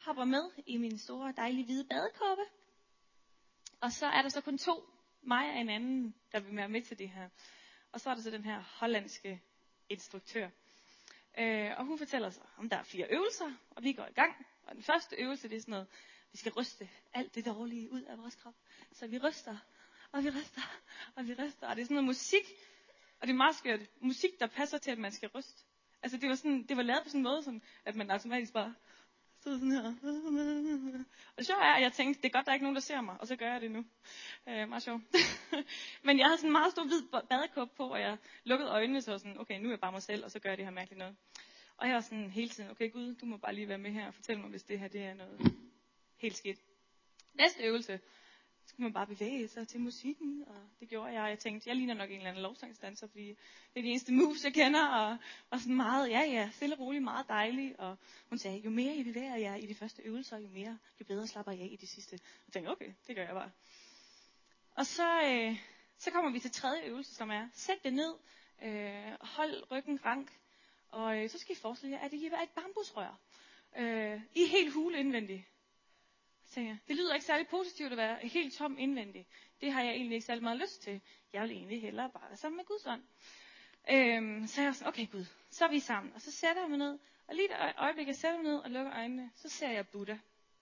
hopper med i min store, dejlige hvide badekåbe. Og så er der så kun 2, mig og en anden, der vil være med til det her. Og så er der så den her hollandske instruktør. Og hun fortæller så, om der er 4 øvelser, og vi går i gang. Og den første øvelse, det er sådan noget, vi skal ryste alt det dårlige ud af vores krop. Så vi ryster, og vi ryster, og vi ryster. Og det er sådan noget musik, og det er meget skørt. Musik, der passer til, at man skal ryste. Altså det var lavet på sådan en måde, sådan, at man automatisk bare stod sådan her. Og det sjove er, at jeg tænkte, det er godt, der er ikke nogen, der ser mig, og så gør jeg det nu. Meget sjovt. Men jeg havde sådan en meget stor hvid badekåbe på, og jeg lukkede øjnene, så sådan, okay, nu er jeg bare mig selv, og så gør jeg det her mærkeligt noget. Og jeg var sådan hele tiden, okay Gud, du må bare lige være med her og fortælle mig, hvis det her det er noget helt skidt. Næste øvelse, så skulle man bare bevæge sig til musikken, og det gjorde jeg. Og jeg tænkte, jeg ligner nok en eller anden lovsangsdanser, fordi det er de eneste moves, jeg kender, og var sådan meget, ja, stille og roligt, meget dejlig. Og hun sagde, jo mere I bevæger jer i de første øvelser, jo bedre slapper jeg i de sidste. Jeg tænkte, okay, det gør jeg bare. Og så kommer vi til 3. øvelse, som er, sæt det ned, hold ryggen rank, og så skal I forestille jer, at det er et bambusrør. I er helt hule indvendigt. Det lyder ikke særlig positivt at være helt tom indvendigt. Det har jeg egentlig ikke særlig meget lyst til. Jeg vil egentlig hellere bare være sammen med Guds ånd. Så jeg sådan, okay Gud, så er vi sammen. Og så sætter jeg mig ned, og lige et øjeblik, jeg sætter mig ned og lukker øjnene, så ser jeg Buddha.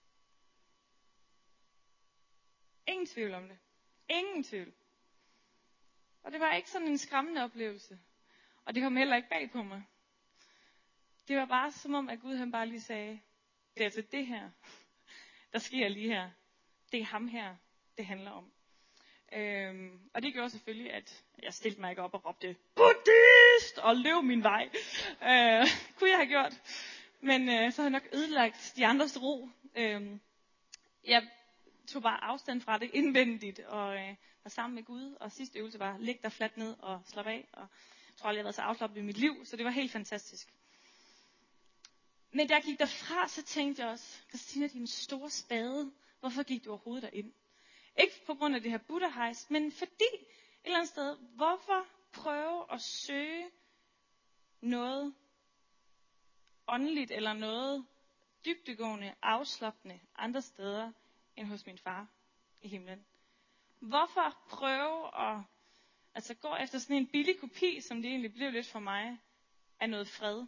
Ingen tvivl om det. Ingen tvivl. Og det var ikke sådan en skræmmende oplevelse. Og det kom heller ikke bag på mig. Det var bare som om, at Gud han bare lige sagde, det er altså det her, der sker lige her. Det er ham her, det handler om. Og det gjorde selvfølgelig, at jeg stillede mig ikke op og råbte, buddhist, og løb min vej. Kunne jeg have gjort. Men så havde jeg nok ødelagt de andres ro. Jeg tog bare afstand fra det indvendigt, og var sammen med Gud. Og sidste øvelse var, læg dig fladt ned og slap af. Og jeg tror aldrig, jeg har været så afslappet i mit liv, så det var helt fantastisk. Men da jeg gik derfra, så tænkte jeg også, Christina, din store spade, hvorfor gik du overhovedet derind? Ikke på grund af det her Buddha-hejs, men fordi et eller andet sted, hvorfor prøve at søge noget åndeligt eller noget dybdegående, afslappende andre steder end hos min far i himlen? Hvorfor prøve at gå efter sådan en billig kopi, som det egentlig blev lidt for mig, af noget fred?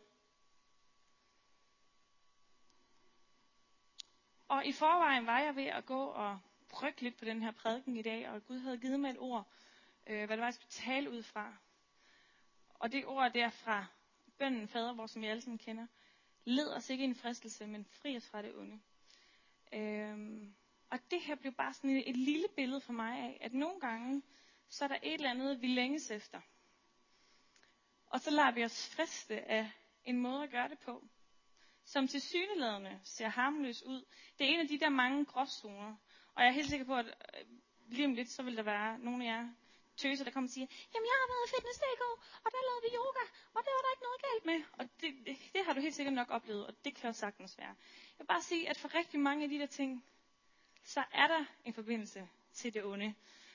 Og i forvejen var jeg ved at gå og brygge lidt på den her prædiken i dag, og Gud havde givet mig et ord, hvad det var, jeg skulle tale ud fra. Og det ord der fra bønnen Fader vor, som I alle sammen kender, led os ikke i en fristelse, men fri os fra det onde. Og det her blev bare sådan et lille billede for mig af, at nogle gange, så er der et eller andet, vi længes efter. Og så lader vi os friste af en måde at gøre det på, som tilsyneladende ser harmløs ud. Det er en af de der mange gråzoner. Og jeg er helt sikker på, at lige om lidt, så vil der være nogle af jer tøser, der kommer og siger, jamen jeg har været i fitness i går, og der lavede vi yoga, og der var der ikke noget galt med. Og det har du helt sikkert nok oplevet, og det kan jo sagtens være. Jeg vil bare sige, at for rigtig mange af de der ting, så er der en forbindelse til det onde.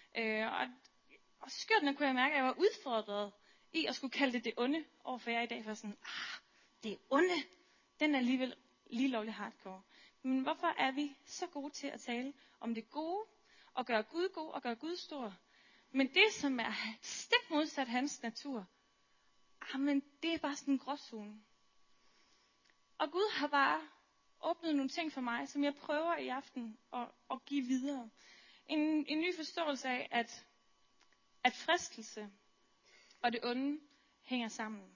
Og skørt nok kunne jeg mærke, at jeg var udfordret i at skulle kalde det onde overfor jer i dag, for sådan, det onde, den er alligevel lige lovlig hardcore. Men hvorfor er vi så gode til at tale om det gode, og gøre Gud god, og gøre Gud stor? Men det, som er stik modsat hans natur, men det er bare sådan en gråzone. Og Gud har bare åbnet nogle ting for mig, som jeg prøver i aften at give videre. En ny forståelse af, at fristelse og det onde hænger sammen.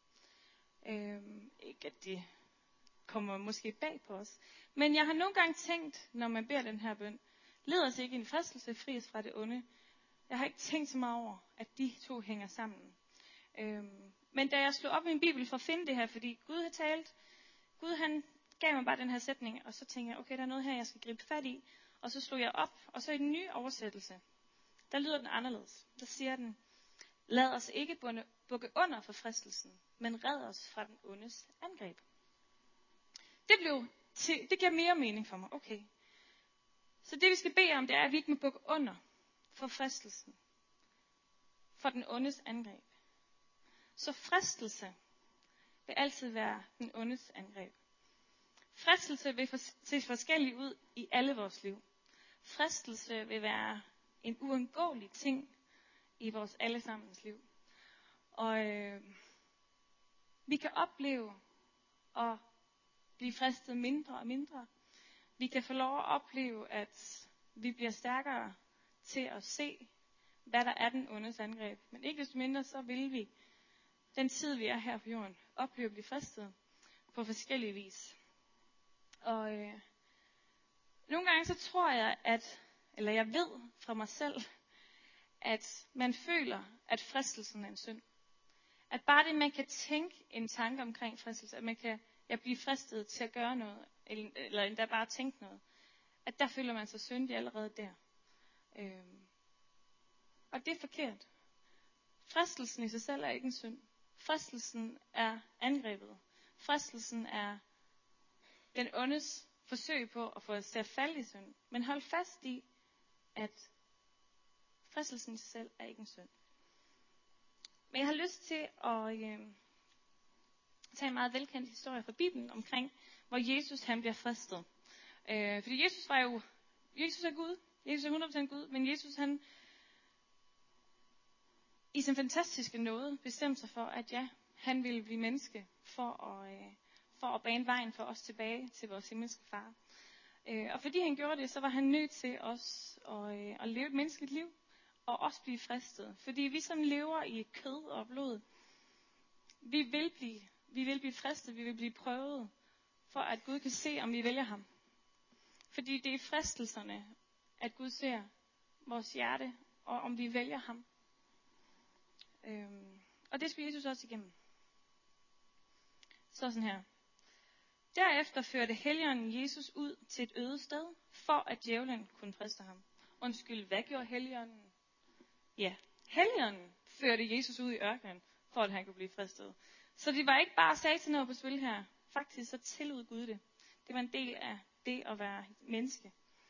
Ikke at det kommer måske bag på os. Men jeg har nogle gange tænkt, når man beder den her bøn, led os ikke i en fristelse, fri os fra det onde. Jeg har ikke tænkt så meget over, at de to hænger sammen. Men da jeg slog op i min bibel for at finde det her, fordi Gud har talt, Gud han gav mig bare den her sætning, og så tænkte jeg, okay, der er noget her, jeg skal gribe fat i. Og så slog jeg op, og så i den nye oversættelse, der lyder den anderledes. Der siger den, lad os ikke bukke under for fristelsen, men red os fra den ondes angreb. Det giver mere mening for mig. Okay. Så det vi skal bede om, det er, at vi ikke må bukke under for fristelsen. For den ondes angreb. Så fristelse vil altid være den ondes angreb. Fristelse vil se forskellig ud i alle vores liv. Fristelse vil være en uundgåelig ting i vores allesammens liv. Og vi kan opleve at blive fristet mindre og mindre. Vi kan få lov at opleve, at vi bliver stærkere til at se, hvad der er den ondes angreb. Men ikke desto mindre, så vil vi, den tid vi er her på jorden, opleve at blive fristet på forskellige vis. Og nogle gange så tror jeg, eller jeg ved fra mig selv, at man føler, at fristelsen er en synd. At bare det, man kan tænke en tanke omkring fristelse, at man kan blive fristet til at gøre noget, eller endda bare tænke noget, at der føler man sig syndig allerede der. Og det er forkert. Fristelsen i sig selv er ikke en synd. Fristelsen er angrebet. Fristelsen er den ondes forsøg på at få os til at falde i synd. Men hold fast i, at fristelsen i sig selv er ikke en synd. Men jeg har lyst til at tage en meget velkendt historie fra Bibelen omkring, hvor Jesus han bliver fristet. Fordi Jesus er Gud. Jesus er 100% Gud, men Jesus han i sin fantastiske nåde bestemte sig for, at ja, han ville blive menneske for at bane vejen for os tilbage til vores himmelske far. Og fordi han gjorde det, så var han nødt til os at leve et menneskeligt liv, og også blive fristet. Fordi vi som lever i kød og blod, vi vil blive fristet, vi vil blive prøvet, for at Gud kan se, om vi vælger ham. Fordi det er fristelserne, at Gud ser vores hjerte, og om vi vælger ham. Og det skal Jesus også igennem. Så sådan her. Derefter førte Helligånden Jesus ud til et øde sted, for at djævlen kunne friste ham. Undskyld, hvad gjorde Helligånden? Ja, Helligånden førte Jesus ud i ørkenen, for at han kunne blive fristet. Så det var ikke bare satan noget på spil her. Faktisk så tillod Gud det. Det var en del af det at være menneske.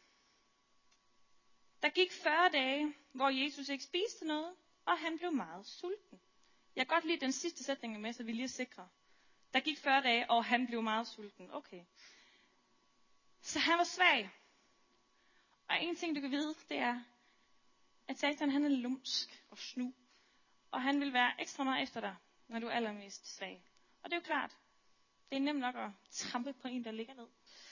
Der gik 40 dage, hvor Jesus ikke spiste noget, og han blev meget sulten. Jeg kan godt lide den sidste sætning med, så vi lige er sikre. Der gik 40 dage, og han blev meget sulten. Okay. Så han var svag. Og en ting, du kan vide, det er, at satan han er lumsk og snu. Og han vil være ekstra meget efter dig, når du er allermest svag. Og det er jo klart. Det er nemt nok at trampe på en, der ligger ned.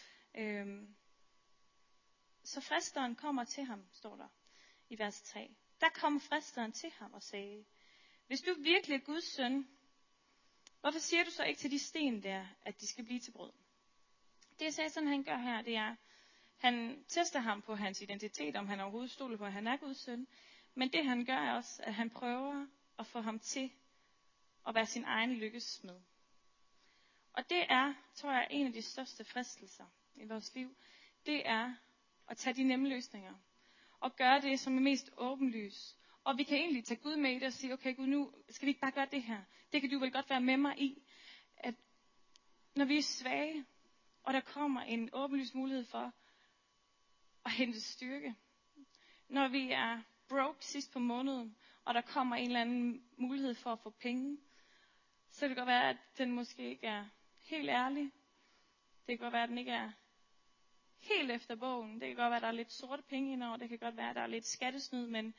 Så fristeren kommer til ham, står der i vers 3. Der kom fristeren til ham og sagde, hvis du virkelig er Guds søn, hvorfor siger du så ikke til de sten der, at de skal blive til brød? Det satan han gør her, det er, han tester ham på hans identitet, om han overhovedet stoler på, at han er Guds søn. Men det han gør er også, at han prøver at få ham til at være sin egen lykkesmed. Og det er, tror jeg, en af de største fristelser i vores liv. Det er at tage de nemme løsninger. Og gøre det, som er mest åbenlyst. Og vi kan egentlig tage Gud med i det og sige, okay Gud, nu skal vi ikke bare gøre det her. Det kan du vel godt være med mig i. At når vi er svage, og der kommer en åbenlyst mulighed for at hente styrke. Når vi er broke sidst på måneden, og der kommer en eller anden mulighed for at få penge, så kan det godt være, at den måske ikke er helt ærlig. Det kan godt være, at den ikke er helt efter bogen. Det kan godt være, at der er lidt sorte penge indover. Det kan godt være, at der er lidt skattesnyd, men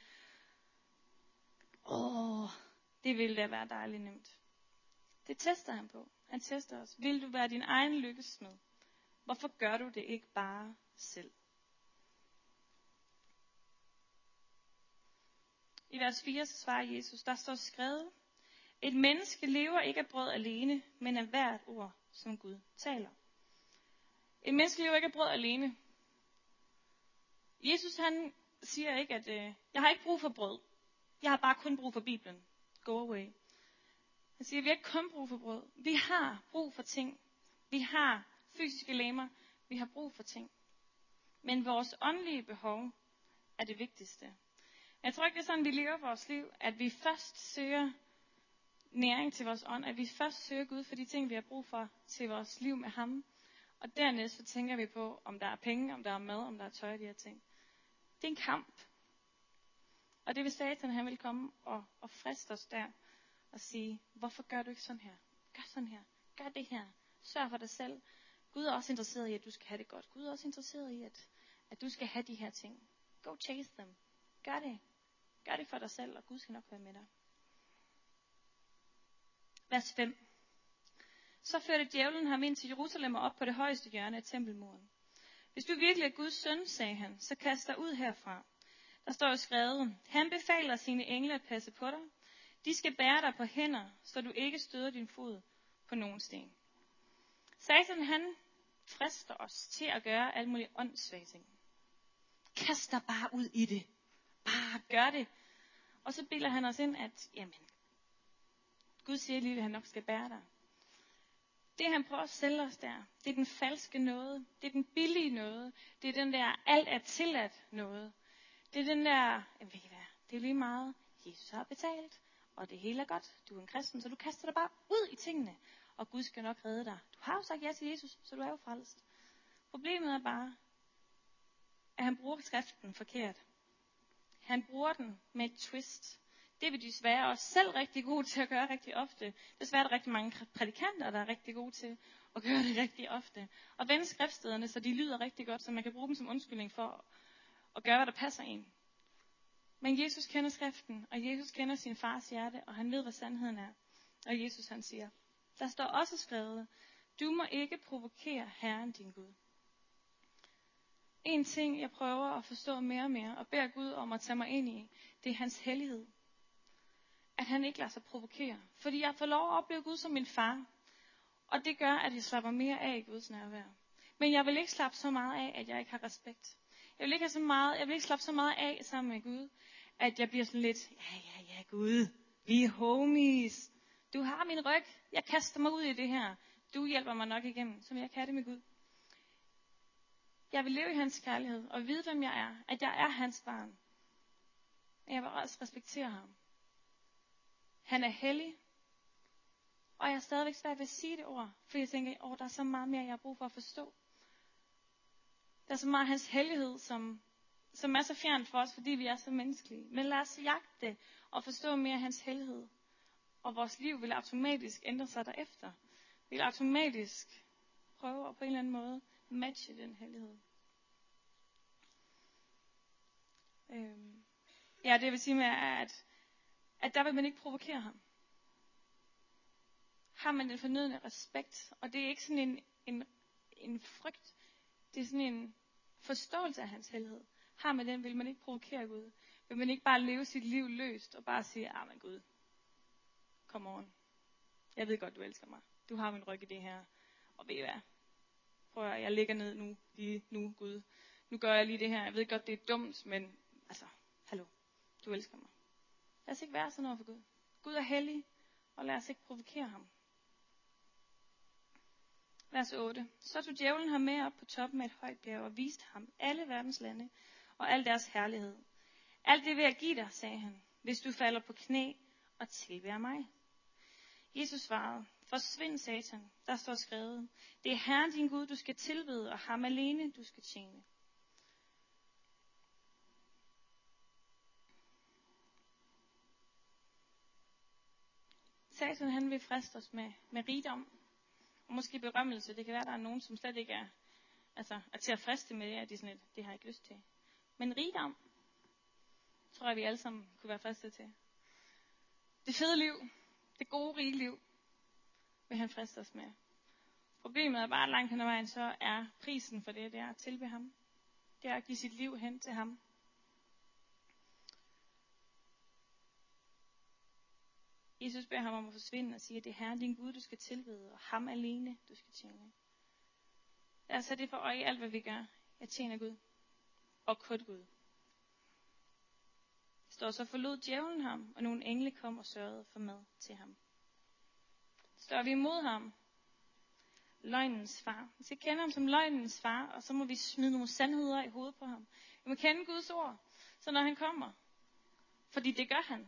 det ville da være dejligt nemt. Det tester han på. Han tester os. Vil du være din egen lykkesmed? Hvorfor gør du det ikke bare selv? I vers 4 så svarer Jesus, der står skrevet, et menneske lever ikke af brød alene, men af hvert ord, som Gud taler. Et menneske lever ikke af brød alene. Jesus han siger ikke, at jeg har ikke brug for brød. Jeg har bare kun brug for Bibelen. Go away. Han siger, at vi har ikke kun brug for brød. Vi har brug for ting. Vi har fysiske legemer. Vi har brug for ting. Men vores åndelige behov er det vigtigste. Jeg tror ikke, det er sådan, vi lever vores liv, at vi først søger næring til vores ånd, at vi først søger Gud for de ting, vi har brug for til vores liv med ham. Og dernæst så tænker vi på, om der er penge, om der er mad, om der er tøj, de her ting. Det er en kamp. Og det vil satan, han vil komme og friste os der og sige, hvorfor gør du ikke sådan her? Gør sådan her. Gør det her. Sørg for dig selv. Gud er også interesseret i, at du skal have det godt. Gud er også interesseret i, at du skal have de her ting. Go chase them. Gør det. Gør det for dig selv, og Gud skal nok være med dig. Vers 5. Så førte djævlen ham ind til Jerusalem og op på det højeste hjørne af tempelmuren. Hvis du virkelig er Guds søn, sagde han, så kast dig ud herfra. Der står jo skrevet, han befaler sine engle at passe på dig. De skal bære dig på hænder, så du ikke støder din fod på nogen sten. Satan, han frister os til at gøre alle mulige åndssvage ting. Kast dig bare ud i det. Bare gør det. Og så bilder han os ind, at jamen, Gud siger lige, at han nok skal bære dig. Det han prøver at sælge os der, det er den falske noget. Det er den billige noget. Det er den der alt er tilladt noget. Det er den der, ved I hvad, det er lige meget. Jesus har betalt, og det hele er godt. Du er en kristen, så du kaster dig bare ud i tingene. Og Gud skal nok redde dig. Du har jo sagt ja til Jesus, så du er jo frelst. Problemet er bare, at han bruger skriften forkert. Han bruger den med et twist. Det er vi desværre også selv rigtig gode til at gøre rigtig ofte. Desværre er der rigtig mange prædikanter, der er rigtig gode til at gøre det rigtig ofte. Og vende skriftstederne, så de lyder rigtig godt, så man kan bruge dem som undskyldning for at gøre, hvad der passer en. Men Jesus kender skriften, og Jesus kender sin fars hjerte, og han ved, hvad sandheden er. Og Jesus han siger, der står også skrevet, du må ikke provokere Herren din Gud. En ting, jeg prøver at forstå mere og mere, og beder Gud om at tage mig ind i, det er hans hellighed. At han ikke lader sig provokere. Fordi jeg får lov at opleve Gud som min far. Og det gør, at jeg slapper mere af i Guds nærvær. Men jeg vil ikke slappe så meget af, at jeg ikke har respekt. Jeg vil ikke slappe så meget af sammen med Gud, at jeg bliver sådan lidt, ja Gud, vi er homies. Du har min ryg, jeg kaster mig ud i det her. Du hjælper mig nok igennem, som jeg kan det med Gud. Jeg vil leve i hans kærlighed, og vide, hvem jeg er. At jeg er hans barn. Men jeg vil også respektere ham. Han er hellig. Og jeg er stadigvæk svært ved at sige det ord. For jeg tænker, der er så meget mere, jeg har brug for at forstå. Der er så meget af hans hellighed, som er så fjern for os, fordi vi er så menneskelige. Men lad os jagte og forstå mere af hans hellighed. Og vores liv vil automatisk ændre sig derefter. Vi vil automatisk prøve at på en eller anden måde matche den hellighed. Det jeg vil sige med er, at der vil man ikke provokere ham. Har man den fornødne respekt, og det er ikke sådan en frygt, det er sådan en forståelse af hans hellighed. Har man den, vil man ikke provokere Gud. Vil man ikke bare leve sit liv løst og bare sige, men Gud, kom on. Jeg ved godt, du elsker mig. Du har min ryg i det her. Og ved I hvad? Prøv at jeg ligger ned nu, lige nu, Gud. Nu gør jeg lige det her. Jeg ved godt, det er dumt, men hallo, du elsker mig. Lad os ikke være sådan over for Gud. Gud er hellig, og lad os ikke provokere ham. Vers 8. Så tog djævlen ham med op på toppen af et højt bjerg og viste ham alle verdens lande og al deres herlighed. Alt det vil jeg give dig, sagde han, hvis du falder på knæ og tilbærer mig. Jesus svarede, forsvind Satan, der står skrevet, det er Herren din Gud, du skal tilbede, og ham alene du skal tjene. Satan han vil friste os med rigdom, og måske berømmelse. Det kan være, der er nogen, som slet ikke er til at friste med det, at de sådan lidt, det har jeg ikke lyst til. Men rigdom, tror jeg, vi alle sammen kunne være fristet til. Det fede liv, det gode, rige liv, vil han friste os med. Problemet er bare, at langt hen ad vejen, så er prisen for det er at tilbe ham. Det er at give sit liv hen til ham. Jesus beder ham om at forsvinde og siger, at det er Herren din Gud, du skal tilbede, og ham alene, du skal tjene. Lad os have det for øje i alt, hvad vi gør. Jeg tjener Gud, og kun Gud. Står så forlod djævlen ham, og nogle engle kom og sørgede for mad til ham. Står vi imod ham, løgnens far. Vi skal kende ham som løgnens far, og så må vi smide nogle sandheder i hovedet på ham. Vi må kende Guds ord, så når han kommer, fordi det gør han.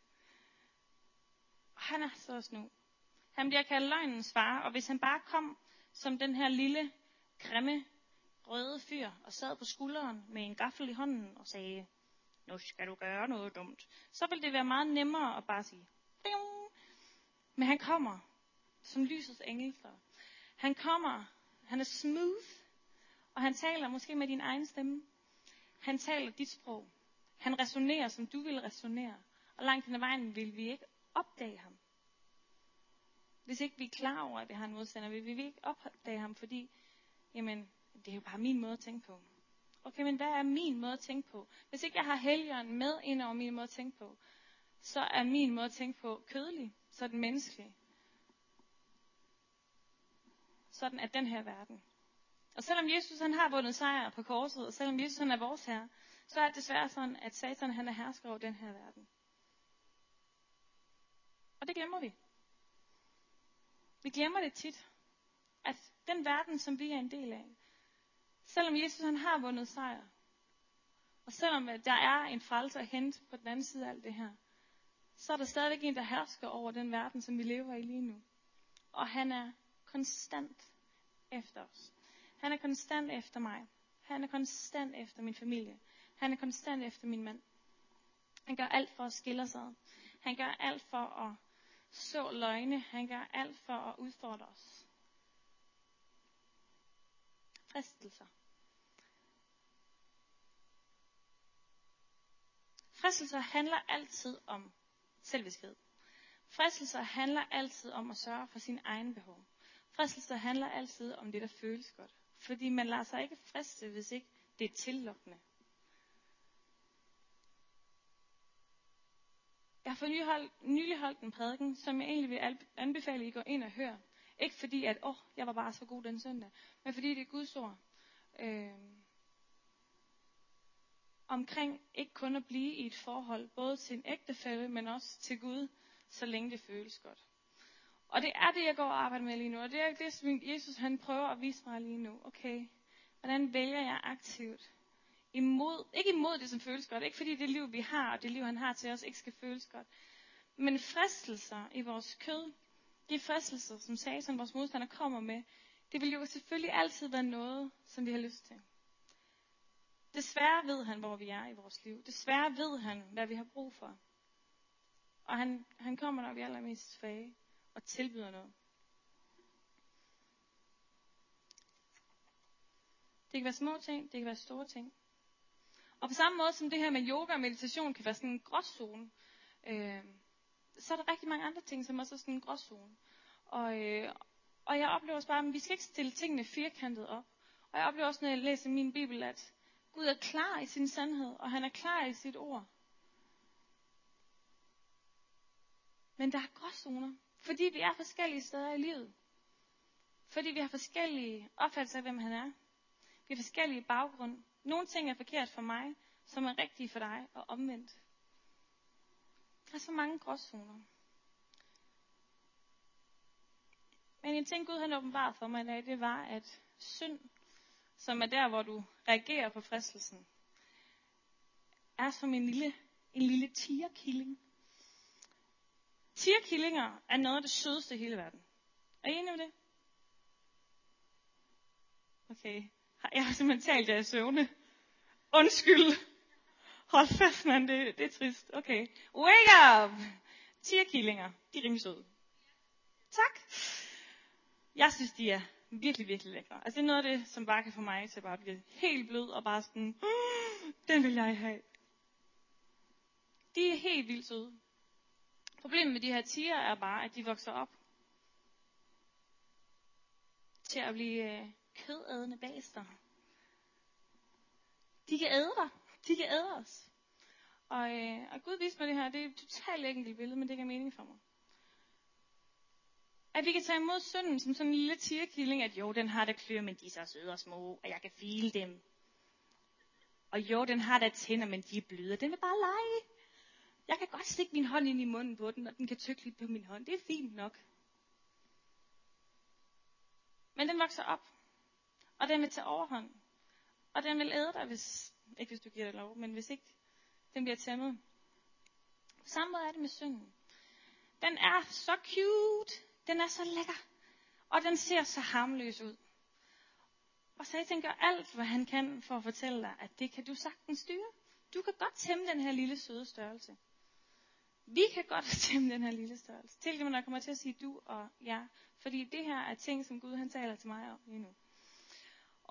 Og han er så snu. Han bliver kaldt løgnens far, og hvis han bare kom som den her lille, grimme, røde fyr, og sad på skulderen med en gaffel i hånden og sagde, nu skal du gøre noget dumt, så vil det være meget nemmere at bare sige, Ding! Men han kommer som lysets engel. Han Han er smooth. Og han taler måske med din egen stemme. Han taler dit sprog. Han resonerer, som du vil resonere. Og langt hen ad vejen vil vi ikke opdage ham. Hvis ikke vi er klar over, at det har en modstander, vil vi ikke opdage ham, fordi, jamen, det er jo bare min måde at tænke på. Okay, men hvad er min måde at tænke på? Hvis ikke jeg har Helligånden med ind over min måde at tænke på, så er min måde at tænke på kødelig, så er den menneskelig. Sådan er den her verden. Og selvom Jesus han har vundet sejr på korset, og selvom Jesus han er vores herre, så er det desværre sådan, at Satan han er hersker over den her verden. Og det glemmer vi. Vi glemmer det tit, at den verden, som vi er en del af, selvom Jesus han har vundet sejr, og selvom der er en frelse at hente på den anden side af alt det her, så er der stadigvæk en, der hersker over den verden, som vi lever i lige nu. Og han er konstant efter os. Han er konstant efter mig. Han er konstant efter min familie. Han er konstant efter min mand. Han gør alt for at skille os ad. Han gør alt for at så løgne. Han gør alt for at udfordre os. Fristelser. Fristelser handler altid om selviskhed. Fristelser handler altid om at sørge for sin egen behov. Fristelser handler altid om det, der føles godt. Fordi man lader sig ikke friste, hvis ikke det er tillokkende. Jeg har for nylig holdt en prædiken, som jeg egentlig vil anbefale, at I går ind og hører. Ikke fordi, at jeg var bare så god den søndag, men fordi det er Guds ord. Omkring ikke kun at blive i et forhold, både til en ægtefælle, men også til Gud, så længe det føles godt. Og det er det, jeg går og arbejder med lige nu, og det er det, som Jesus han prøver at vise mig lige nu. Okay, hvordan vælger jeg aktivt? Ikke imod det, som føles godt, ikke fordi det liv, vi har, og det liv, han har til os, ikke skal føles godt. Men fristelser i vores kød, de fristelser, som Satan, vores modstander, kommer med, det vil jo selvfølgelig altid være noget, som vi har lyst til. Desværre ved han, hvor vi er i vores liv. Desværre ved han, hvad vi har brug for. Og han kommer, når vi er allermest svage, og tilbyder noget. Det kan være små ting, det kan være store ting. Og på samme måde som det her med yoga og meditation kan være sådan en gråzone, så er der rigtig mange andre ting, som også er sådan en gråzone. Og jeg oplever også bare, at vi skal ikke stille tingene firkantet op. Og jeg oplever også, når jeg læser min bibel, at Gud er klar i sin sandhed, og han er klar i sit ord. Men der er gråzoner, fordi vi er forskellige steder i livet. Fordi vi har forskellige opfattelser af, hvem han er. Vi har forskellige baggrund. Nogle ting er forkert for mig, som er rigtige for dig, og omvendt. Der er så mange gråzoner. Men en ting, Gud han åbenbart for mig i dag, det var, at synd, som er der, hvor du reagerer på fristelsen, er som en lille tigerkilling. Tigerkillinger er noget af det sødeste i hele verden. Er I enige med det? Okay. Jeg har simpelthen talt jer i søvne. Undskyld. Hold fast, mand. Det er trist. Okay. Wake up! Tigerkillinger. De er rimelig søde. Tak. Jeg synes, de er virkelig, virkelig lækre. Altså det er noget af det, som bare kan få mig til at bare blive helt blød og bare sådan, den vil jeg have. De er helt vildt søde. Problemet med de her tiger er bare, at de vokser op til at blive kødædende bæster. De kan æde dig. De kan æde os. Og Gud viste mig det her. Det er et totalt enkelt billede, men det giver mening for mig. At vi kan tage imod synden som sådan en lille tigerkilling, at jo, den har da klør, men de er så søde og små, og jeg kan file dem. Og jo, den har da tænder, men de er bløde. Den vil bare lege. Jeg kan godt stikke min hånd ind i munden på den, og den kan tykke lidt på min hånd. Det er fint nok. Men den vokser op, og den vil tage overhånd. Og den vil æde dig, ikke hvis du giver det lov, men hvis ikke den bliver tæmmet. På samme måde er det med synden. Den er så cute. Den er så lækker. Og den ser så harmløs ud. Og Satan gør alt, hvad han kan for at fortælle dig, at det kan du sagtens styre. Du kan godt tæmme den her lille søde størrelse. Vi kan godt tæmme den her lille størrelse. Til når jeg kommer til at sige du og jeg. Fordi det her er ting, som Gud han taler til mig om lige nu.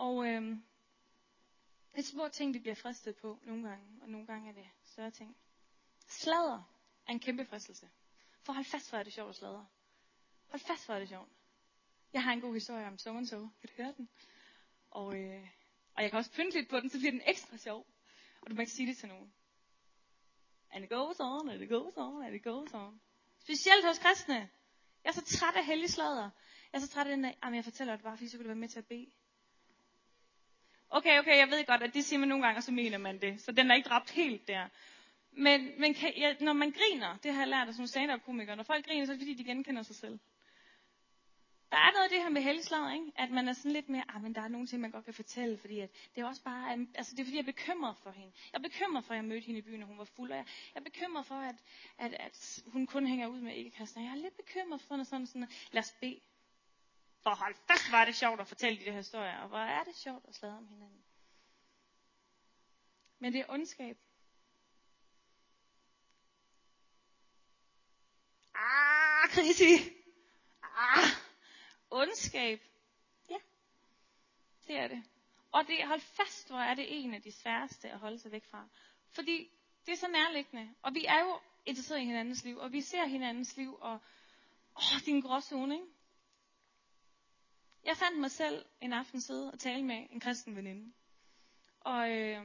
Og det er små ting, de bliver fristet på nogle gange, og nogle gange er det større ting. Sladder er en kæmpe fristelse. For hold fast, hvor er det sjovt at sladre. Hold fast, hvor er det sjovt. Jeg har en god historie om so and so. Kan du høre den? Og jeg kan også pynte lidt på den, så bliver den ekstra sjov. Og du må ikke sige det til nogen. And it goes on, and it goes on, and it goes on. Specielt hos kristne. Jeg er så træt af hellig sladder. Jeg er så træt af den der, jeg fortæller det bare, fordi så kan du være med til at bede. Okay, jeg ved godt, at det siger man nogle gange, og så mener man det. Så den er ikke dræbt helt der. Men når man griner, det har jeg lært af sådan stand-up-komikere, når folk griner, så er det fordi, de genkender sig selv. Der er noget af det her med helligslader, ikke? At man er sådan lidt mere, men der er nogle ting, man godt kan fortælle, fordi at det er også bare, altså det er fordi, jeg er bekymret for hende. Jeg er bekymret for, at jeg mødte hende i byen, når hun var fuld, og jeg er bekymret for, at hun kun hænger ud med ikke-kristne. Jeg er lidt bekymret for sådan. Lad os bede. For hold fast, hvor er det sjovt at fortælle de der historier, og hvor er det sjovt at sladre om hinanden. Men det er ondskab. Krisi. Ondskab. Ja, det er det. Og det, hold fast, hvor er det en af de sværeste at holde sig væk fra. Fordi det er så nærliggende. Og vi er jo interesseret i hinandens liv, og vi ser hinandens liv, og det er en gråzone, ikke? Jeg fandt mig selv en aften sidde og tale med en kristen veninde. Og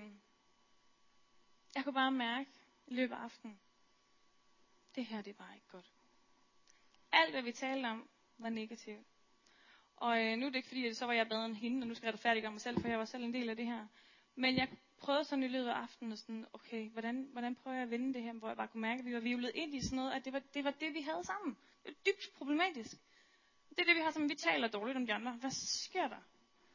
jeg kunne bare mærke i løbet af aftenen, det her, det er bare ikke godt. Alt, hvad vi talte om, var negativt. Og nu er det ikke fordi, at så var jeg bedre end hende, og nu skal jeg retfærdiggøre mig selv, for jeg var selv en del af det her. Men jeg prøvede sådan i løbet af aftenen, og sådan, okay, hvordan prøver jeg at vende det her, hvor jeg bare kunne mærke, at vi var virvlet ind i sådan noget, at det var det, vi havde sammen. Det var dybt problematisk. Det er det, vi har sammen. Vi taler dårligt om de andre. Hvad sker der?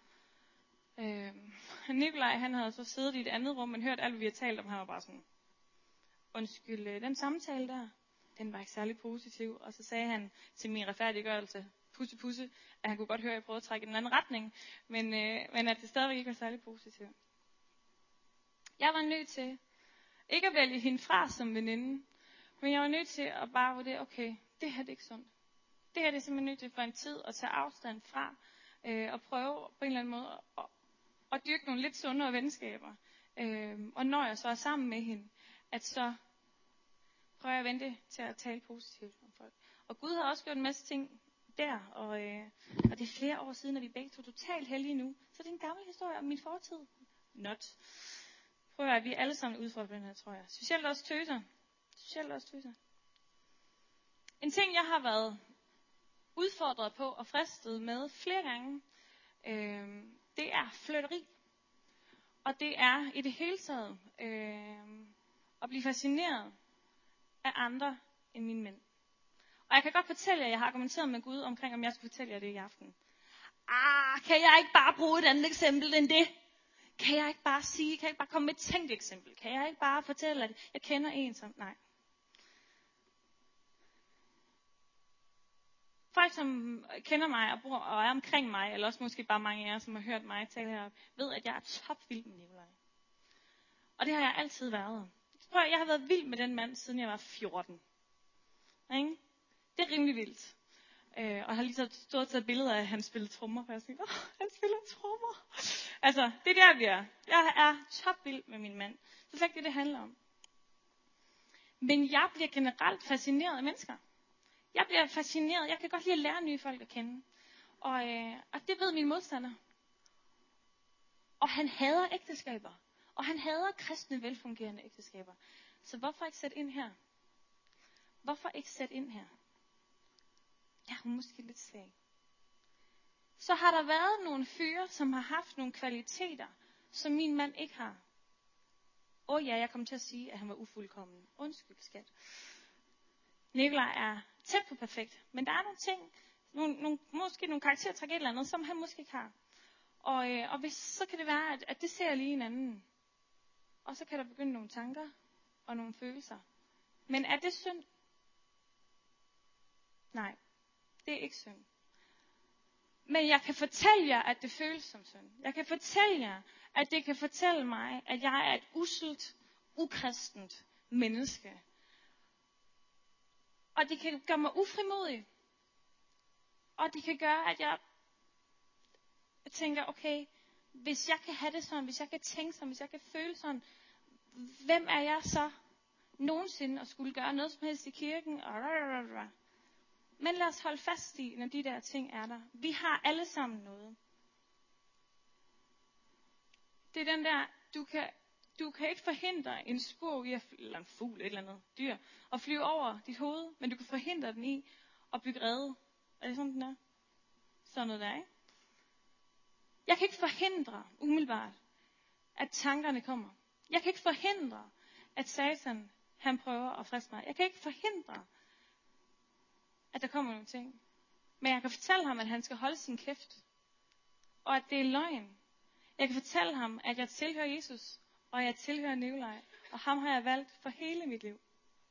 Nikolaj, han havde så siddet i et andet rum, men hørt alt, hvad vi har talt om. Han var bare sådan, undskyld, den samtale der, den var ikke særlig positiv. Og så sagde han til min retfærdiggørelse, pusse, at han kunne godt høre, at jeg prøvede at trække i den anden retning, men at det stadigvæk ikke var særlig positivt. Jeg var nødt til, ikke at vælge hende fra som veninde, men jeg var nødt til at bare vurdere, okay, det her det er ikke sundt. Det her det er simpelthen nødt til for en tid at tage afstand fra, og prøve på en eller anden måde at dyrke nogle lidt sundere venskaber. Og når jeg så er sammen med hende, at så prøver jeg at vente til at tale positivt om folk. Og Gud har også gjort en masse ting der, og det er flere år siden, at vi begge to totalt heldige nu. Så det er en gammel historie om min fortid. Not. Prøv at vi er alle sammen udfordret på den her, tror jeg. Specielt også tøser. En ting, jeg har været udfordret på og fristet med flere gange, det er flirteri. Og det er i det hele taget at blive fascineret af andre end mine mænd. Og jeg kan godt fortælle jer, at jeg har argumenteret med Gud omkring, om jeg skulle fortælle jer det i aften. Kan jeg ikke bare bruge et andet eksempel end det? Kan jeg ikke bare komme med et tænkt eksempel? Kan jeg ikke bare fortælle, at jeg kender en som... Nej. Folk, som kender mig og bor og er omkring mig, eller også måske bare mange af jer, som har hørt mig tale her, ved, at jeg er topvild med Nikolaj. Og det har jeg altid været. Jeg har været vild med den mand, siden jeg var 14. Ikke? Det er rimelig vildt. Og jeg har lige så stået og taget billeder af, at han spillede trommer, for jeg tænkte, han spiller trommer. Altså, det er der, vi er. Jeg er topvild med min mand. Så det er ikke det handler om. Men jeg bliver generelt fascineret af mennesker. Jeg bliver fascineret. Jeg kan godt lide at lære nye folk at kende. Og det ved min modstander. Og han hader ægteskaber. Og han hader kristne, velfungerende ægteskaber. Så hvorfor ikke sætte ind her? Ja, hun er måske lidt svag. Så har der været nogle fyre, som har haft nogle kvaliteter, som min mand ikke har. Ja, jeg kom til at sige, at han var ufuldkommen. Undskyld, skat. Nikolaj er tæt på perfekt, men der er nogle ting, måske nogle karaktertræk et eller andet, som han måske ikke har. Og hvis, så kan det være, at det ser lige en anden. Og så kan der begynde nogle tanker og nogle følelser. Men er det synd? Nej, det er ikke synd. Men jeg kan fortælle jer, at det føles som synd. Jeg kan fortælle jer, at det kan fortælle mig, at jeg er et usselt, ukristent menneske. Og det kan gøre mig ufrimodig. Og det kan gøre, at jeg tænker, okay, hvis jeg kan have det sådan, hvis jeg kan tænke sådan, hvis jeg kan føle sådan, hvem er jeg så nogensinde at skulle gøre noget som helst i kirken? Men lad os holde fast i, når de der ting er der. Vi har alle sammen noget. Det er den der, du kan ikke forhindre en spurv i eller en fugl, et eller andet dyr, at flyve over dit hoved, men du kan forhindre den i at bygge rede. Er det sådan, den er? Sådan noget der, ikke? Jeg kan ikke forhindre umiddelbart, at tankerne kommer. Jeg kan ikke forhindre, at Satan, han prøver at friste mig. Jeg kan ikke forhindre, at der kommer nogle ting. Men jeg kan fortælle ham, at han skal holde sin kæft. Og at det er løgn. Jeg kan fortælle ham, at jeg tilhører Jesus, og jeg tilhører Nikolaj. Og ham har jeg valgt for hele mit liv.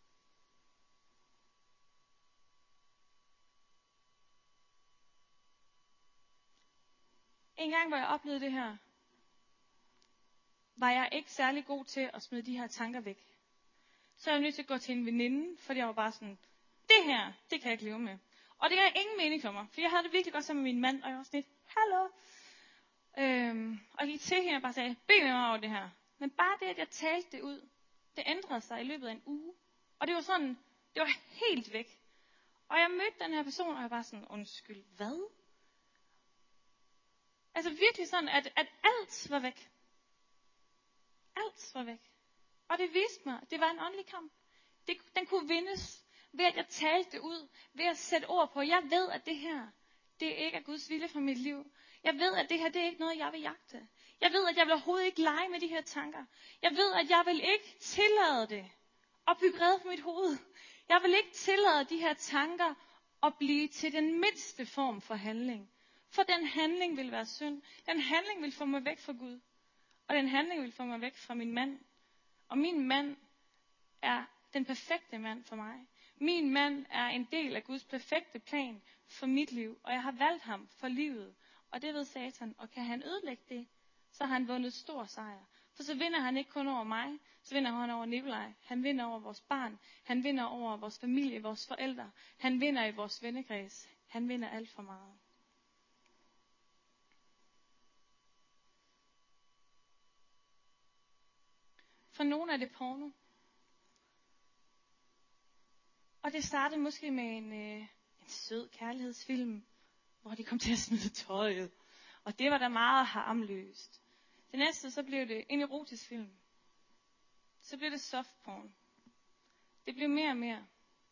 En gang, hvor jeg oplevede det her, var jeg ikke særlig god til at smide de her tanker væk. Så er jeg nødt til at gå til en veninde, fordi jeg var bare sådan, det her, det kan jeg ikke leve med. Og det gav ingen mening for mig, for jeg havde det virkelig godt sammen med min mand, og jeg var sådan lidt, hallo. Og jeg gik til hende og bare sagde, bed med mig over det her. Men bare det, at jeg talte det ud, det ændrede sig i løbet af en uge. Og det var sådan, det var helt væk. Og jeg mødte den her person, og jeg var sådan, undskyld, hvad? Altså virkelig sådan, at alt var væk. Alt var væk. Og det viste mig, det var en åndelig kamp. Den kunne vindes ved, at jeg talte det ud. Ved at sætte ord på, jeg ved, at det her, det ikke er Guds vilje for mit liv. Jeg ved, at det her, det er ikke noget, jeg vil jagte. Jeg ved, at jeg vil overhovedet ikke lege med de her tanker. Jeg ved, at jeg vil ikke tillade det at bygge rede på mit hoved. Jeg vil ikke tillade de her tanker at blive til den mindste form for handling. For den handling vil være synd. Den handling vil få mig væk fra Gud. Og den handling vil få mig væk fra min mand. Og min mand er den perfekte mand for mig. Min mand er en del af Guds perfekte plan for mit liv. Og jeg har valgt ham for livet. Og det ved Satan. Og kan han ødelægge det, så har han vundet stor sejr. For så vinder han ikke kun over mig, så vinder han over Nikolaj. Han vinder over vores barn. Han vinder over vores familie, vores forældre. Han vinder i vores vennekreds. Han vinder alt for meget. For nogle er det porno. Og det startede måske med en sød kærlighedsfilm, hvor de kom til at smide tøjet. Og det var da meget harmløst. Det næste, så blev det en erotisk film. Så blev det softporn. Det blev mere og mere.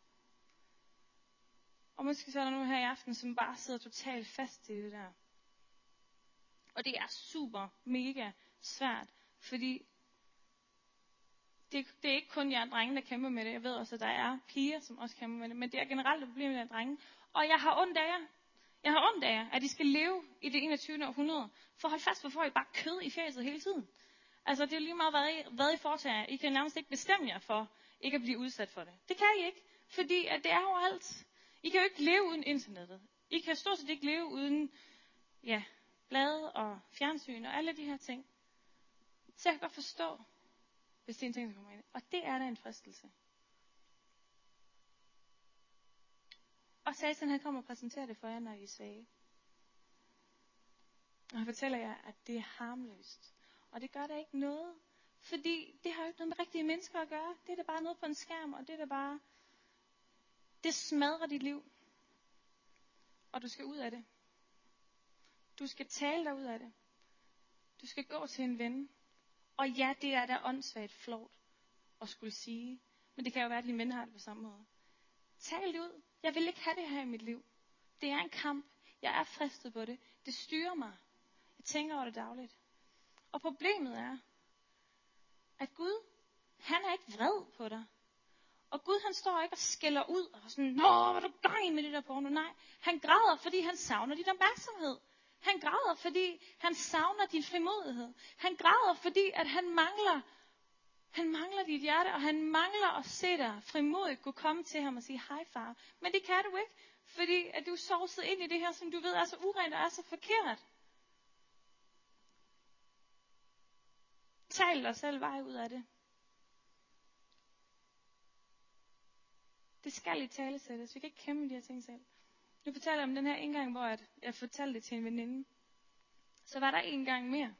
Og måske så er der nogen her i aften, som bare sidder totalt fast i det der. Og det er super, mega svært, fordi det er ikke kun jer drenge, der kæmper med det. Jeg ved også, at der er piger, som også kæmper med det. Men det er generelt et problem med jer drenge. Og jeg har ondt af jer. Jeg har ondt af jer, at I skal leve i det 21. århundrede. For hold fast, hvorfor I bare kød i fjeset hele tiden. Altså, det er jo lige meget, hvad I foretager. I kan nærmest ikke bestemme jer for ikke at blive udsat for det. Det kan I ikke, fordi at det er overalt. I kan jo ikke leve uden internettet. I kan stort set ikke leve uden blade og fjernsyn og alle de her ting. Så jeg kan godt forstå, hvis det er en ting, der kommer ind. Og det er da en fristelse. Og Satan, han kommer og præsenterer det for jer, når I er svage. Og han fortæller jer, at det er harmløst. Og det gør da ikke noget. Fordi det har jo ikke noget med rigtige mennesker at gøre. Det er da bare noget på en skærm, og det er da bare... Det smadrer dit liv. Og du skal ud af det. Du skal tale dig ud af det. Du skal gå til en ven. Og ja, det er da åndssvagt flovt at skulle sige. Men det kan jo være, at din ven har det på samme måde. Tal det ud. Jeg vil ikke have det her i mit liv. Det er en kamp. Jeg er fristet på det. Det styrer mig. Jeg tænker over det dagligt. Og problemet er, at Gud, han er ikke vred på dig. Og Gud, han står ikke og skælder ud og sådan, nå, hvad du gang i med det der porno? Nej, han græder, fordi han savner din opmærksomhed. Han græder, fordi han savner din frimodighed. Han græder, fordi at han mangler dit hjerte, og han mangler at se dig frimodigt kunne komme til ham og sige, hej far. Men det kan du ikke, fordi at du er sovset ind i det her, som du ved er så urent og er så forkert. Tal dig selv vej ud af det. Det skal i talesættes. Vi kan ikke kæmpe de her ting selv. Nu fortæller jeg om den her en gang, hvor jeg fortalte det til en veninde, Så var der en gang mere,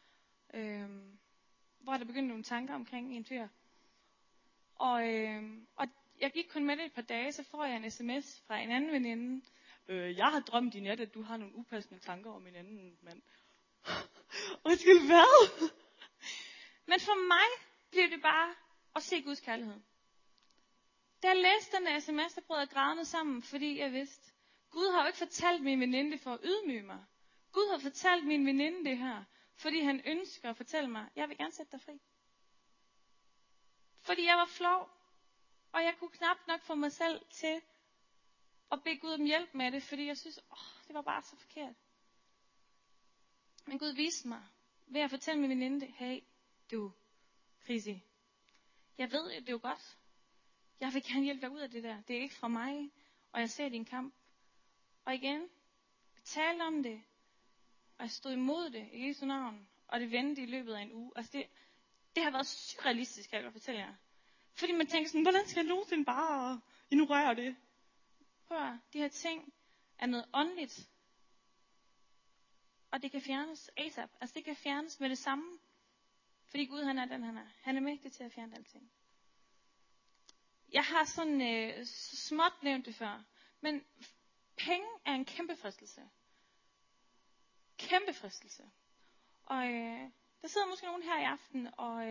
hvor der begyndte nogle tanker omkring en fyr. Og jeg gik kun med det et par dage, så får jeg en sms fra en anden veninde. Jeg har drømt i nat, at du har nogle upassende tanker om en anden mand. Undskyld, hvad? Men for mig blev det bare at se Guds kærlighed. Da jeg læste den sms, der brød jeg grædende sammen, fordi jeg vidste, Gud har jo ikke fortalt min veninde det for at ydmyge mig. Gud har fortalt min veninde det her, fordi han ønsker at fortælle mig, jeg vil gerne sætte dig fri. Fordi jeg var flov, og jeg kunne knap nok få mig selv til at bede Gud om hjælp med det, fordi jeg synes, det var bare så forkert. Men Gud viste mig, ved at fortælle min veninde det, hey, du, Krisi, jeg ved, at det er jo godt. Jeg vil gerne hjælpe dig ud af det der. Det er ikke fra mig, og jeg ser din kamp. Og igen, vi talte om det, og jeg stod imod det i Jesu navn, og det vendte i løbet af en uge. Altså det har været surrealistisk, kan jeg fortælle jer. Fordi man tænker sådan, hvordan skal jeg nogensinde bare ignorere det? Hør, de her ting er noget åndeligt. Og det kan fjernes ASAP. Altså det kan fjernes med det samme. Fordi Gud, han er den, han er. Han er mægtig til at fjerne alting. Jeg har sådan småt nævnt det før. Men penge er en kæmpe fristelse. Kæmpe fristelse. Og der sidder måske nogen her i aften, og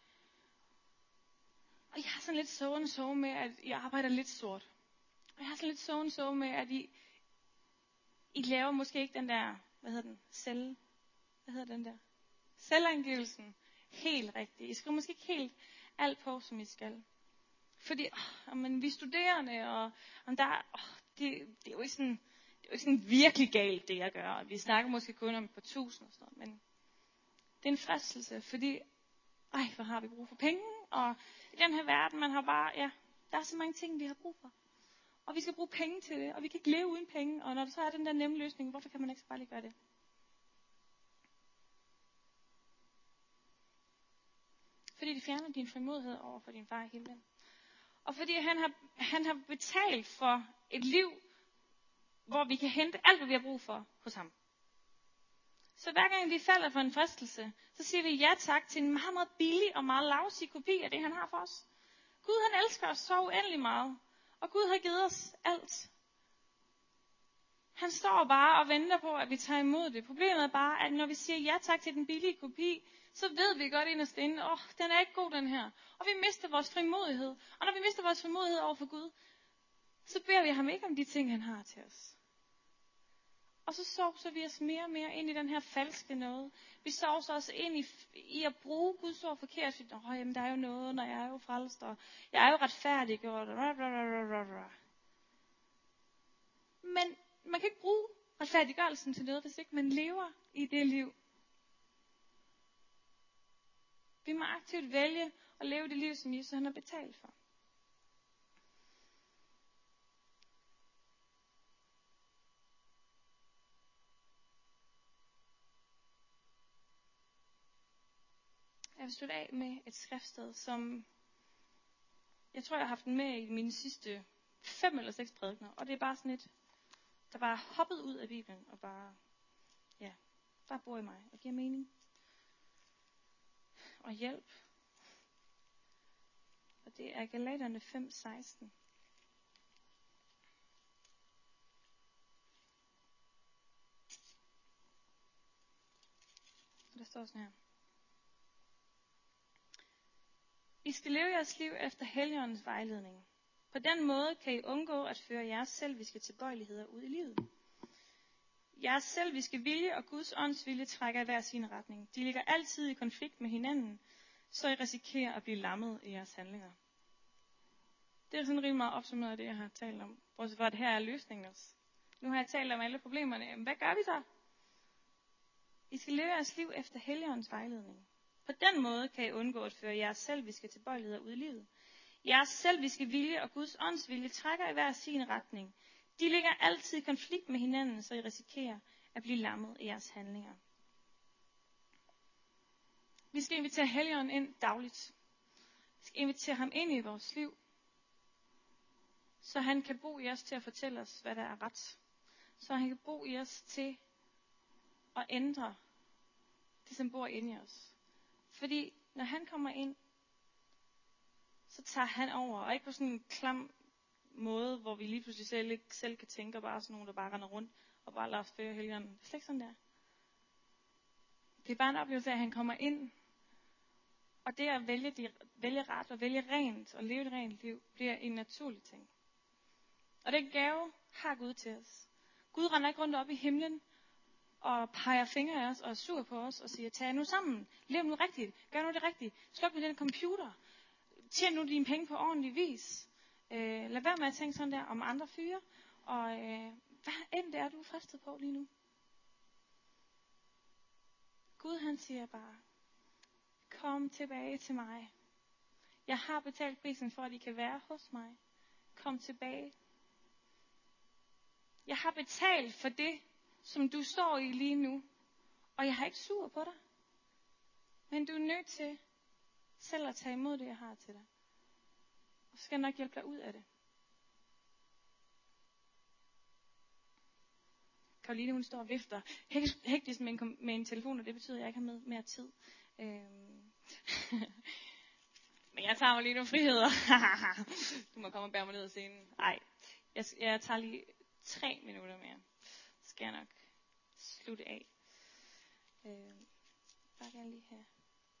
jeg har sådan lidt sove med, at jeg arbejder lidt sort. Og jeg har sådan lidt sove med, at I laver måske ikke den der, selvangivelsen helt rigtigt. I skriver måske ikke helt alt på, som I skal. Fordi, vi er studerende, og det er jo ikke sådan virkelig galt, det jeg gør. Vi snakker måske kun om et par tusind og sådan noget, men det er en fristelse, fordi, hvor har vi brug for penge, og i den her verden, man har bare, der er så mange ting, vi har brug for. Og vi skal bruge penge til det, og vi kan ikke leve uden penge, og når der så er den der nemme løsning, hvorfor kan man ikke bare lige gøre det? Fordi det fjerner din frimodighed over for din far i himlen. Og fordi han har betalt for et liv, hvor vi kan hente alt, hvad vi har brug for hos ham. Så hver gang vi falder for en fristelse, så siger vi ja tak til en meget, meget billig og meget lavsig kopi af det, han har for os. Gud, han elsker os så uendelig meget. Og Gud har givet os alt. Han står bare og venter på, at vi tager imod det. Problemet er bare, at når vi siger ja tak til den billige kopi, så ved vi godt inderst inde, den er ikke god, den her. Og vi mister vores frimodighed. Og når vi mister vores frimodighed over for Gud, så beder vi ham ikke om de ting, han har til os. Og så sovser vi os mere og mere ind i den her falske noget. Vi sovser os ind i at bruge Guds ord forkert. Jamen, der er jo noget, når jeg er jo frelst, og jeg er jo retfærdiggjort. Men man kan ikke bruge retfærdiggørelsen til noget, hvis ikke man lever i det liv. Vi må aktivt vælge at leve det liv, som Jesus han har betalt for. Jeg vil slutte af med et skriftsted, som jeg tror, jeg har haft den med i mine sidste 5 eller 6 prædikener. Og det er bare sådan et, der bare er hoppet ud af Bibelen og bare bor i mig og giver mening. Og hjælp. Og det er Galaterne 5:16. Der står sådan her. I skal leve jeres liv efter Helligåndens vejledning. På den måde kan I undgå at føre jeres selviske tilbøjeligheder ud i livet. Jeres selviske vilje og Guds ånds vilje trækker i hver sin retning. De ligger altid i konflikt med hinanden, så I risikerer at blive lammet i jeres handlinger. Det er sådan rimelig meget opsummeret af det, jeg har talt om. Bortset fra, at her er løsningen også. Nu har jeg talt om alle problemerne. Jamen, hvad gør vi så? I skal leve jeres liv efter Helligåndens vejledning. På den måde kan I undgå at føre jeres selviske tilbøjeligheder ud i livet. Jeres selviske vilje og Guds ånds vilje trækker i hver sin retning. De ligger altid i konflikt med hinanden, så I risikerer at blive lammet i jeres handlinger. Vi skal invitere Helligånden ind dagligt. Vi skal invitere ham ind i vores liv, så han kan bo i os til at fortælle os, hvad der er ret. Så han kan bo i os til at ændre det som bor inde i os. Fordi når han kommer ind, så tager han over, og ikke på sådan en klam måde, hvor vi lige pludselig selv kan tænke, og bare sådan nogen, der bare render rundt, og bare lader os føre helgeren. Det er slet ikke sådan der. Det er bare en oplevelse af, at han kommer ind, og det at vælge ret, og vælge rent, og leve et rent liv, bliver en naturlig ting. Og den gave har Gud til os. Gud render ikke rundt op i himlen, og peger fingre af os, og er sur på os, og siger, tag nu sammen, lev nu rigtigt, gør nu det rigtigt, sluk med den computer, tjen nu dine penge på ordentlig vis, lad være med at tænke sådan der om andre fyre, og hvad end det er, du er fristet på lige nu. Gud han siger bare, kom tilbage til mig. Jeg har betalt prisen for, at I kan være hos mig. Kom tilbage. Jeg har betalt for det, som du står i lige nu, og jeg har ikke sur på dig. Men du er nødt til selv at tage imod det, jeg har til dig. Og så skal jeg nok hjælpe dig ud af det. Karoline, hun står og vifter hektisk med en telefon, og det betyder, at jeg ikke har mere tid. Men jeg tager mig lige nogle friheder. Du må komme og bære mig ned af scenen. Nej, jeg tager lige 3 minutter mere. Så skal jeg nok slutte af. Bare gerne lige her.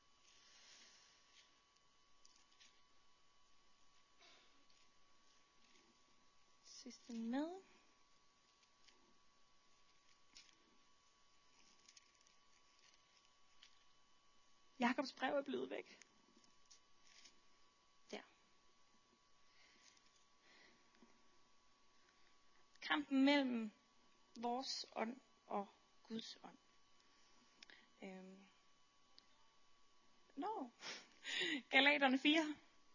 Sidste med. Jakobs brev er blevet væk. Der. Kampen mellem vores ånd og Guds ånd. Galaterne 4.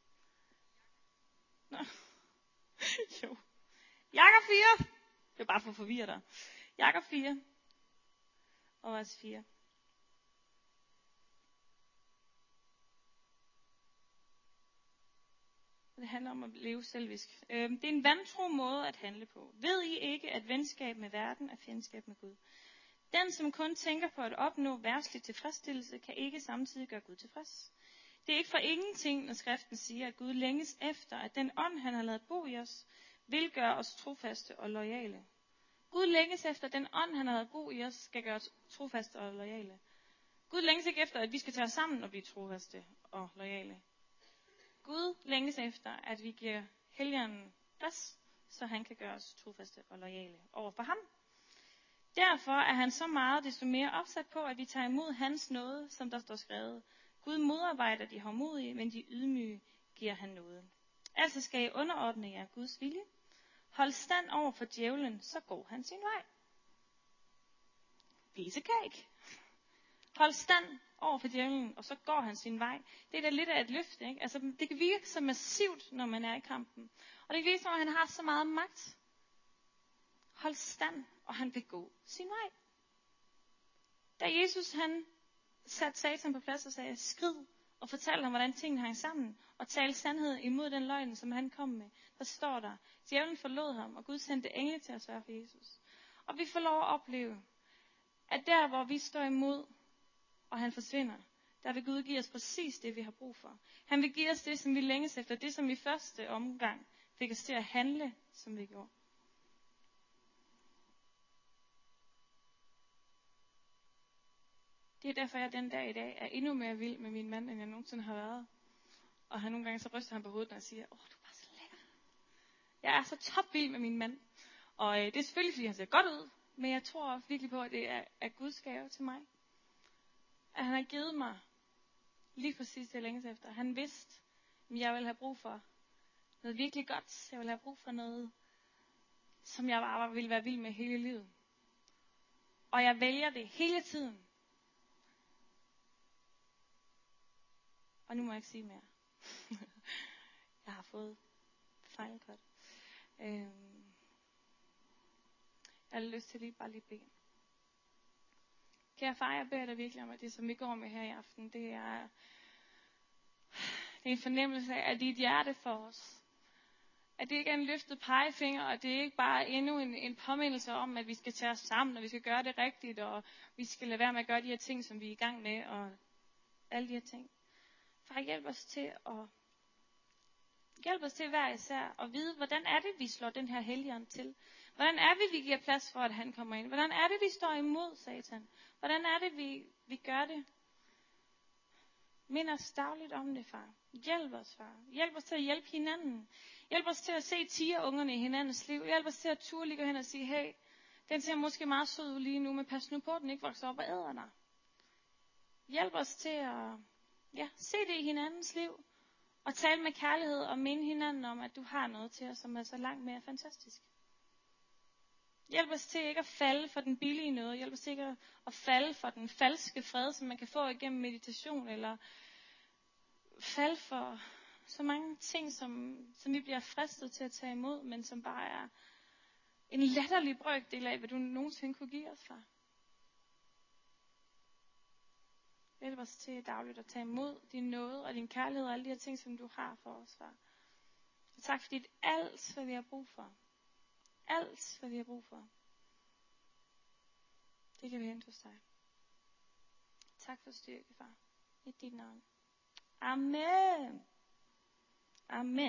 Nå. Jo. Jakob 4. Det er bare for at forvirre dig. Jakob 4. Og vers 4. Det handler om at leve selvisk. Det er en vantro måde at handle på. Ved I ikke, at venskab med verden er fjendskab med Gud? Den, som kun tænker på at opnå verdslig tilfredsstillelse, kan ikke samtidig gøre Gud tilfreds. Det er ikke for ingenting, når skriften siger, at Gud længes efter, at den ånd, han har ladet bo i os, vil gøre os trofaste og loyale. Gud længes efter, at den ånd, han har ladet bo i os, skal gøre os trofaste og loyale. Gud længes ikke efter, at vi skal tage os sammen og blive trofaste og loyale. Gud længes efter, at vi giver Helligånden plads, så han kan gøre os trofaste og loyale over for ham. Derfor er han så meget desto mere opsat på, at vi tager imod hans nåde, som der står skrevet. Gud modarbejder de hårdmodige, men de ydmyge giver han nåde. Altså skal I underordne jer Guds vilje. Hold stand over for djævlen, så går han sin vej. Piece cake. Hold stand over for djævlen, og så går han sin vej. Det er da lidt af et løft, ikke? Altså, det kan virke så massivt, når man er i kampen. Og det kan virke som, at han har så meget magt. Hold stand, og han vil gå sin vej. Da Jesus, han satte Satan på plads og sagde, skrid, og fortalte ham, hvordan tingene hang sammen, og talte sandhed imod den løgn, som han kom med, der står der, djævlen forlod ham, og Gud sendte engle til at sørge for Jesus. Og vi får lov at opleve, at der, hvor vi står imod, og han forsvinder, der vil Gud give os præcis det, vi har brug for. Han vil give os det, som vi længes efter, det, som i første omgang fik os til at handle, som vi gjorde. Det er derfor, jeg den dag i dag er endnu mere vild med min mand, end jeg nogensinde har været. Og han nogle gange så ryster han på hovedet, når jeg siger, du er bare så lækker. Jeg er så topvild med min mand. Og det er selvfølgelig, fordi han ser godt ud, men jeg tror virkelig på, at det er Guds gave til mig. At han har givet mig lige præcis det længes efter. Han vidste, at jeg ville have brug for noget virkelig godt. Jeg ville have brug for noget, som jeg bare ville være vild med hele livet. Og jeg vælger det hele tiden. Og nu må jeg ikke sige mere. Jeg har fået fejlkort. Jeg har lyst til bare lige bede. Kære far, jeg beder dig virkelig om, at det, som vi går med her i aften, det er en fornemmelse af dit hjerte for os. At det ikke er en løftet pegefinger, og det er ikke bare endnu en påmindelse om, at vi skal tage os sammen, og vi skal gøre det rigtigt, og vi skal lade være med at gøre de her ting, som vi er i gang med, og alle de her ting. Far, hjælp os til hver især at vide, hvordan er det, vi slår den her Helligånd til? Hvordan er det, vi giver plads for, at han kommer ind? Hvordan er det, vi står imod Satan? Hvordan er det, vi gør det? Mind os dagligt om det, far. Hjælp os, far. Hjælp os til at hjælpe hinanden. Hjælp os til at se tigerungerne i hinandens liv. Hjælp os til at turde lige gå hen og sige, hey, den ser måske meget sød ud lige nu, men pas nu på, at den ikke vokser op og æder dig. Hjælp os til at se det i hinandens liv. Og tale med kærlighed og minde hinanden om, at du har noget til os, som er så langt mere fantastisk. Hjælp os til ikke at falde for den billige noget. Hjælp os til ikke at falde for den falske fred, som man kan få igennem meditation. Eller falde for så mange ting, som vi bliver fristet til at tage imod, men som bare er en latterlig brøkdel af, hvad du nogensinde kunne give os, far. Hjælp os til dagligt at tage imod din nåde og din kærlighed og alle de her ting, som du har for os, far. Og tak fordi det er alt, hvad vi har brug for. Alt, hvad vi har brug for. Det kan vi hente hos dig. Tak for styrke, far. I dit navn. Amen. Amen.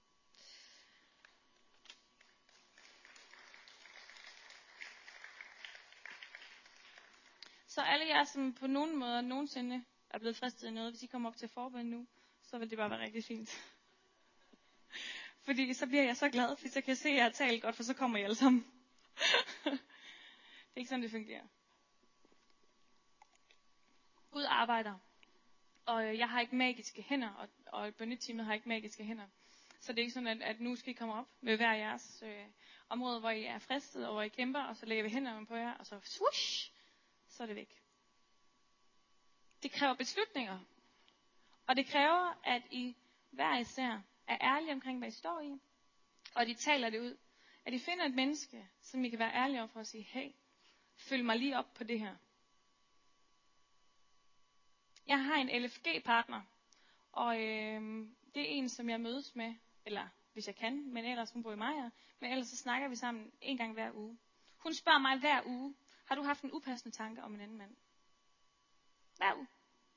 Så alle jer, som på nogen måder nogensinde er blevet fristet i noget, hvis I kommer op til forbøn nu, så vil det bare være rigtig fint. Fordi så bliver jeg så glad, fordi så kan jeg se, at jeg har talt godt, for så kommer I alle sammen. Det er ikke sådan, det fungerer. Gud arbejder, og jeg har ikke magiske hænder, og bønneteamet har ikke magiske hænder. Så det er ikke sådan, at nu skal I komme op med hver jeres område, hvor I er fristet, og hvor I kæmper, og så lægger vi hænderne på jer, og så swoosh, så er det væk. Det kræver beslutninger, og det kræver, at I hver især er ærlige omkring, hvad I står i, og at I taler det ud. At I finder et menneske, som I kan være ærlige over for at sige, hey, følg mig lige op på det her. Jeg har en LFG-partner, og det er en, som jeg mødes med, eller hvis jeg kan, men ellers hun bor i Maja, men ellers så snakker vi sammen en gang hver uge. Hun spørger mig hver uge, har du haft en upassende tanke om en anden mand? Hver uge.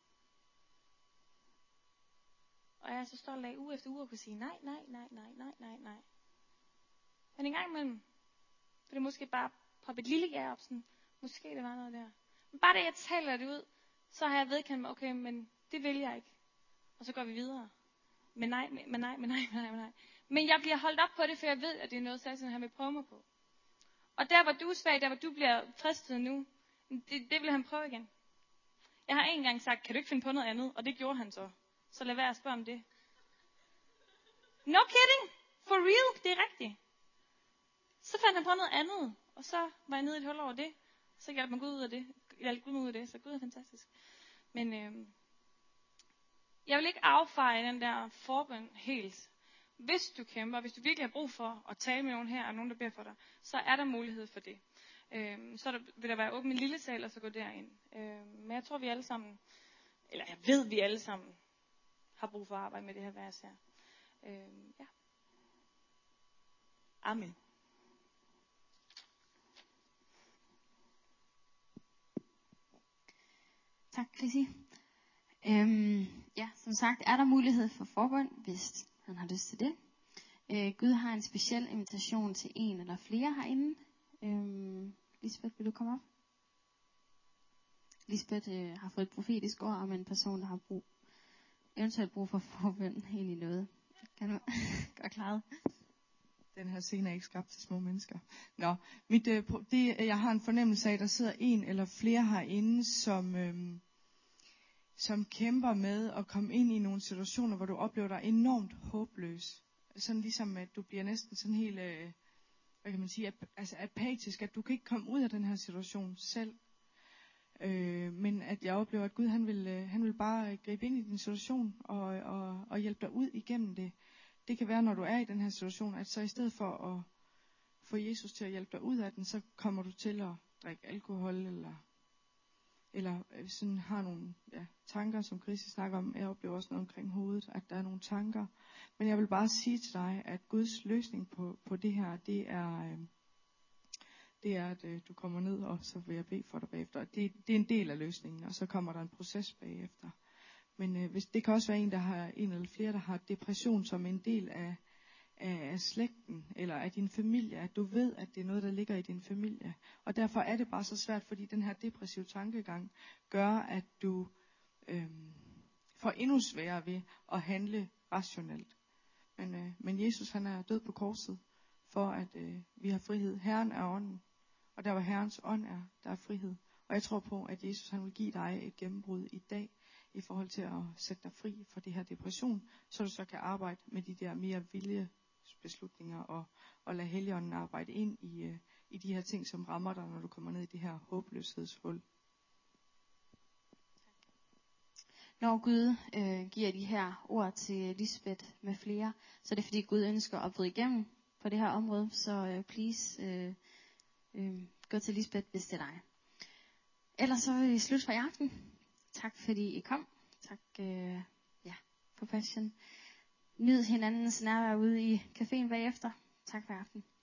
Og jeg er så stolt af uge efter uge at kunne sige nej. Men en gang imellem, vil det måske bare poppe et lille ja op, sådan, måske det var noget der. Men bare det, jeg taler det ud, så har jeg vedkendt mig, okay, men det vil jeg ikke. Og så går vi videre. Men nej. Men jeg bliver holdt op på det, for jeg ved, at det er noget, Satan han vil prøve mig på. Og der, hvor du er svag, der, hvor du bliver fristet nu, det vil han prøve igen. Jeg har en gang sagt, kan du ikke finde på noget andet? Og det gjorde han så. Så lad være at spørge om det. No kidding! For real, det er rigtigt. Så fandt han på noget andet, og så var jeg nede i et hul over det. Så hjalp mig Gud ud af det. Så Gud er fantastisk. Men jeg vil ikke affeje den der forbøn helt. Hvis du kæmper, hvis du virkelig har brug for at tale med nogen her, og nogen der beder for dig, så er der mulighed for det. Så vil der være åben en lille sal, og så gå derind. Men jeg tror vi alle sammen, eller jeg ved vi alle sammen, har brug for at arbejde med det her vers her. Ja. Amen. Tak, Chrissy. Som sagt er der mulighed for forbøn, hvis han har lyst til det. Gud har en speciel invitation til en eller flere herinde. Lisbeth, vil du komme op? Lisbeth har fået et profetisk ord om en person, der har eventuelt brug for forbøn ind i noget. Kan du godt klare det? Den her scene er ikke skabt til små mennesker. Nå, jeg har en fornemmelse af, at der sidder en eller flere herinde, som kæmper med at komme ind i nogle situationer, hvor du oplever dig enormt håbløs. Sådan ligesom, at du bliver næsten sådan helt, hvad kan man sige, apatisk, at du kan ikke komme ud af den her situation selv. Men at jeg oplever, at Gud han vil bare gribe ind i din situation og hjælpe dig ud igennem det. Det kan være, når du er i den her situation, at så i stedet for at få Jesus til at hjælpe dig ud af den, så kommer du til at drikke alkohol, eller eller sådan har nogle tanker, som Christi snakker om. Jeg oplever også noget omkring hovedet, at der er nogle tanker. Men jeg vil bare sige til dig, at Guds løsning på det her, det er, at du kommer ned, og så vil jeg bede for dig bagefter. Det er en del af løsningen, og så kommer der en proces bagefter. Men hvis det kan også være en, der har en eller flere, der har depression som en del af slægten, eller af din familie, at du ved, at det er noget, der ligger i din familie. Og derfor er det bare så svært, fordi den her depressive tankegang gør, at du får endnu sværere ved at handle rationelt. Men Jesus, han er død på korset, for at vi har frihed. Herren er ånden, og der hvor Herrens ånd er, der er frihed. Og jeg tror på, at Jesus, han vil give dig et gennembrud i dag, i forhold til at sætte dig fri fra det her depression, så du så kan arbejde med de der mere viljebeslutninger, og lade Helligånden arbejde ind i de her ting, som rammer dig, når du kommer ned i det her håbløshedshul. Når Gud giver de her ord til Lisbeth med flere, så er det fordi Gud ønsker at bryde igennem på det her område. Så please gå til Lisbeth, hvis det er dig. Ellers så vil vi slutte for i aften. Tak fordi I kom. Tak for passion. Nyd hinandens nærvær ude i caféen bagefter. Tak for i aften.